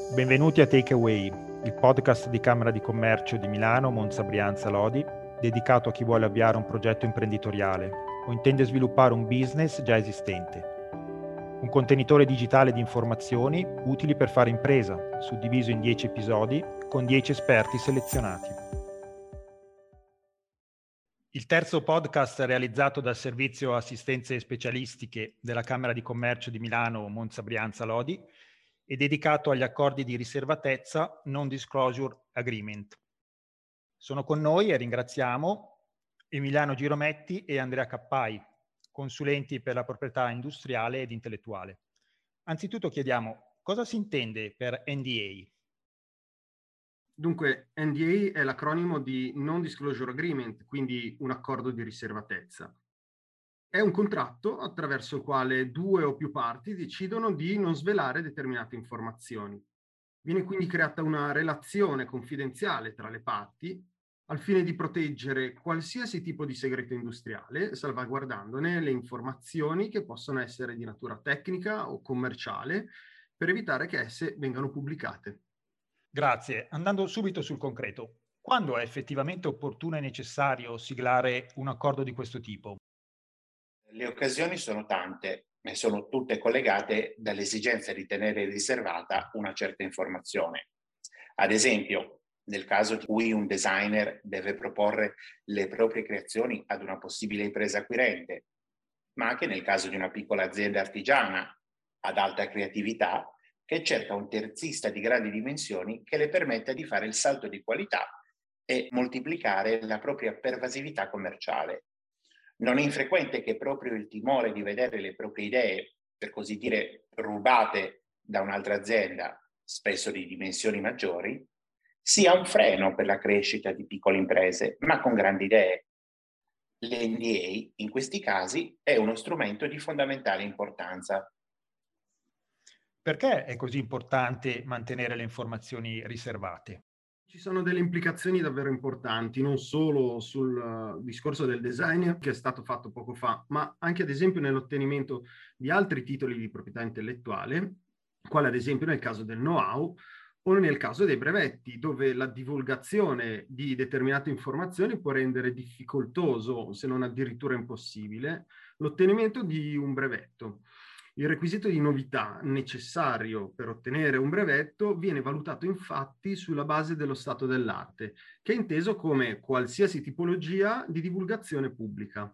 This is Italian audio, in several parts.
Benvenuti a Takeaway, il podcast di Camera di Commercio di Milano, Monza, Brianza, Lodi, dedicato a chi vuole avviare un progetto imprenditoriale o intende sviluppare un business già esistente. Un contenitore digitale di informazioni utili per fare impresa, suddiviso in 10 episodi con 10 esperti selezionati. Il terzo podcast realizzato dal Servizio Assistenze Specialistiche della Camera di Commercio di Milano, Monza, Brianza, Lodi è dedicato agli accordi di riservatezza Non Disclosure Agreement. Sono con noi e ringraziamo Emiliano Girometti e Andrea Cappai, consulenti per la proprietà industriale ed intellettuale. Anzitutto chiediamo cosa si intende per NDA? Dunque, NDA è l'acronimo di Non Disclosure Agreement, quindi un accordo di riservatezza. È un contratto attraverso il quale due o più parti decidono di non svelare determinate informazioni. Viene quindi creata una relazione confidenziale tra le parti al fine di proteggere qualsiasi tipo di segreto industriale, salvaguardandone le informazioni che possono essere di natura tecnica o commerciale, per evitare che esse vengano pubblicate. Grazie. Andando subito sul concreto, quando è effettivamente opportuno e necessario siglare un accordo di questo tipo? Le occasioni sono tante e sono tutte collegate dall'esigenza di tenere riservata una certa informazione. Ad esempio, nel caso in cui un designer deve proporre le proprie creazioni ad una possibile impresa acquirente, ma anche nel caso di una piccola azienda artigiana ad alta creatività che cerca un terzista di grandi dimensioni che le permetta di fare il salto di qualità e moltiplicare la propria pervasività commerciale. Non è infrequente che proprio il timore di vedere le proprie idee, per così dire, rubate da un'altra azienda, spesso di dimensioni maggiori, sia un freno per la crescita di piccole imprese, ma con grandi idee. L'NDA, in questi casi, è uno strumento di fondamentale importanza. Perché è così importante mantenere le informazioni riservate? Ci sono delle implicazioni davvero importanti, non solo sul discorso del design che è stato fatto poco fa, ma anche ad esempio nell'ottenimento di altri titoli di proprietà intellettuale, quale ad esempio nel caso del know-how o nel caso dei brevetti, dove la divulgazione di determinate informazioni può rendere difficoltoso, se non addirittura impossibile, l'ottenimento di un brevetto. Il requisito di novità necessario per ottenere un brevetto viene valutato infatti sulla base dello stato dell'arte, che è inteso come qualsiasi tipologia di divulgazione pubblica.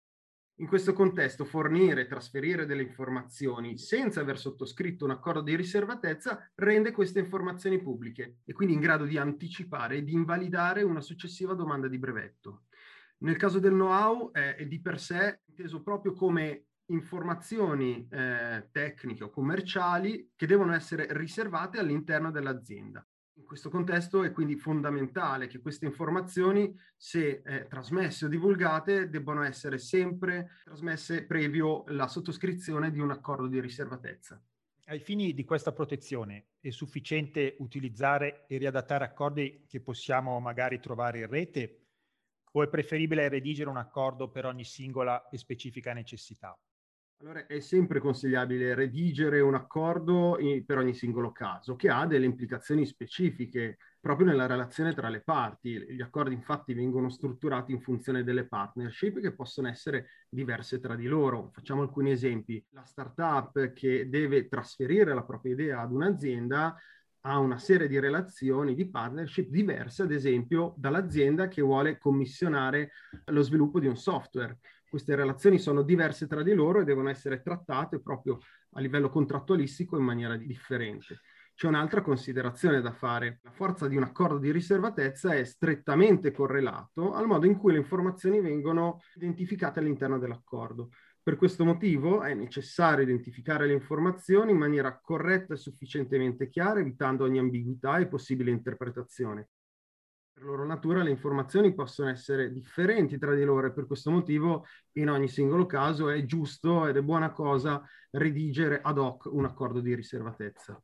In questo contesto, fornire e trasferire delle informazioni senza aver sottoscritto un accordo di riservatezza rende queste informazioni pubbliche e quindi in grado di anticipare e di invalidare una successiva domanda di brevetto. Nel caso del know-how è di per sé inteso proprio come informazioni tecniche o commerciali che devono essere riservate all'interno dell'azienda. In questo contesto è quindi fondamentale che queste informazioni, se trasmesse o divulgate, debbano essere sempre trasmesse previo la sottoscrizione di un accordo di riservatezza. Ai fini di questa protezione è sufficiente utilizzare e riadattare accordi che possiamo magari trovare in rete o è preferibile redigere un accordo per ogni singola e specifica necessità? Allora, è sempre consigliabile redigere un accordo per ogni singolo caso, che ha delle implicazioni specifiche proprio nella relazione tra le parti. Gli accordi infatti vengono strutturati in funzione delle partnership che possono essere diverse tra di loro. Facciamo alcuni esempi. La startup che deve trasferire la propria idea ad un'azienda ha una serie di relazioni, di partnership diverse, ad esempio, dall'azienda che vuole commissionare lo sviluppo di un software. Queste relazioni sono diverse tra di loro e devono essere trattate proprio a livello contrattualistico in maniera differente. C'è un'altra considerazione da fare. La forza di un accordo di riservatezza è strettamente correlato al modo in cui le informazioni vengono identificate all'interno dell'accordo. Per questo motivo è necessario identificare le informazioni in maniera corretta e sufficientemente chiara, evitando ogni ambiguità e possibile interpretazione. Per loro natura le informazioni possono essere differenti tra di loro e per questo motivo in ogni singolo caso è giusto ed è buona cosa redigere ad hoc un accordo di riservatezza.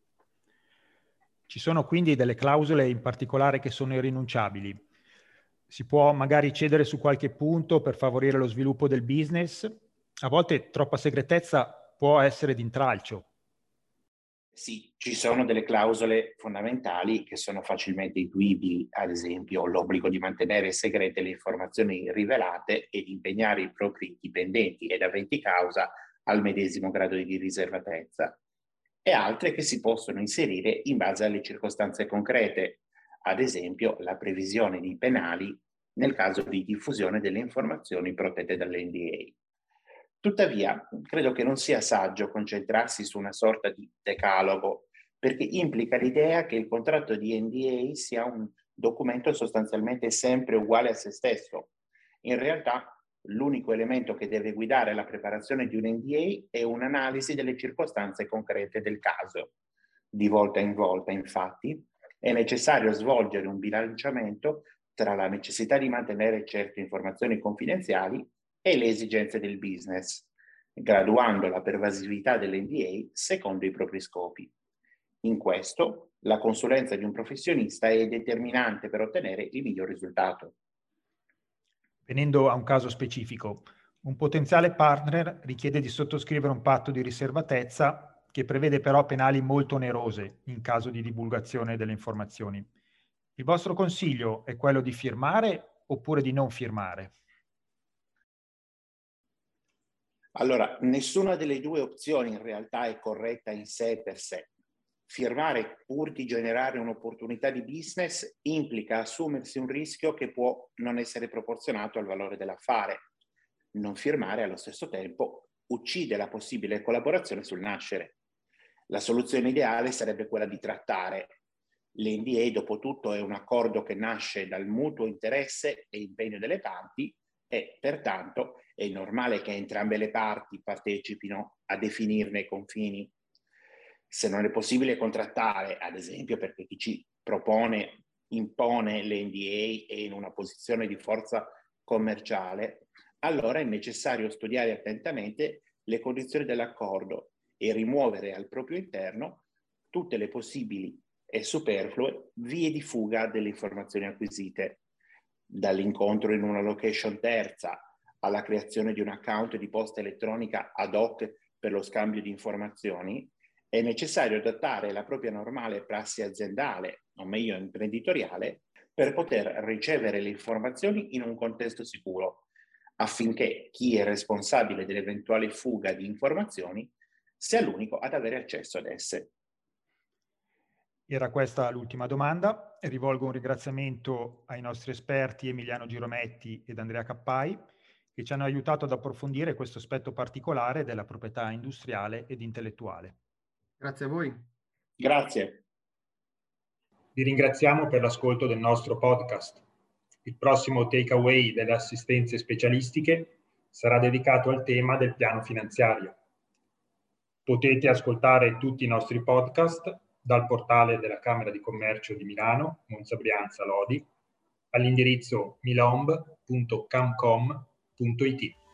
Ci sono quindi delle clausole in particolare che sono irrinunciabili. Si può magari cedere su qualche punto per favorire lo sviluppo del business. A volte troppa segretezza può essere d'intralcio. Sì, ci sono delle clausole fondamentali che sono facilmente intuibili, ad esempio l'obbligo di mantenere segrete le informazioni rivelate e di impegnare i propri dipendenti ed aventi causa al medesimo grado di riservatezza, e altre che si possono inserire in base alle circostanze concrete, ad esempio la previsione di penali nel caso di diffusione delle informazioni protette dall'NDA. Tuttavia, credo che non sia saggio concentrarsi su una sorta di decalogo, perché implica l'idea che il contratto di NDA sia un documento sostanzialmente sempre uguale a se stesso. In realtà, l'unico elemento che deve guidare la preparazione di un NDA è un'analisi delle circostanze concrete del caso. Di volta in volta, infatti, è necessario svolgere un bilanciamento tra la necessità di mantenere certe informazioni confidenziali e le esigenze del business, graduando la pervasività dell'NDA secondo i propri scopi. In questo, la consulenza di un professionista è determinante per ottenere il miglior risultato. Venendo a un caso specifico, un potenziale partner richiede di sottoscrivere un patto di riservatezza che prevede però penali molto onerose in caso di divulgazione delle informazioni. Il vostro consiglio è quello di firmare oppure di non firmare? Allora, nessuna delle due opzioni in realtà è corretta in sé per sé. Firmare pur di generare un'opportunità di business implica assumersi un rischio che può non essere proporzionato al valore dell'affare. Non firmare allo stesso tempo uccide la possibile collaborazione sul nascere. La soluzione ideale sarebbe quella di trattare. L'NDA, dopo tutto, è un accordo che nasce dal mutuo interesse e impegno delle parti e, pertanto, è normale che entrambe le parti partecipino a definirne i confini. Se non è possibile contrattare, ad esempio perché chi ci impone l'NDA è in una posizione di forza commerciale, allora è necessario studiare attentamente le condizioni dell'accordo e rimuovere al proprio interno tutte le possibili e superflue vie di fuga delle informazioni acquisite, dall'incontro in una location terza alla creazione di un account di posta elettronica ad hoc per lo scambio di informazioni. È necessario adattare la propria normale prassi aziendale, o meglio imprenditoriale, per poter ricevere le informazioni in un contesto sicuro, affinché chi è responsabile dell'eventuale fuga di informazioni sia l'unico ad avere accesso ad esse. Era questa l'ultima domanda. Rivolgo un ringraziamento ai nostri esperti Emiliano Girometti ed Andrea Cappai, che ci hanno aiutato ad approfondire questo aspetto particolare della proprietà industriale ed intellettuale. Grazie a voi. Grazie. Vi ringraziamo per l'ascolto del nostro podcast. Il prossimo takeaway delle assistenze specialistiche sarà dedicato al tema del piano finanziario. Potete ascoltare tutti i nostri podcast dal portale della Camera di Commercio di Milano, Monza Brianza Lodi, all'indirizzo milomb.camcom.it.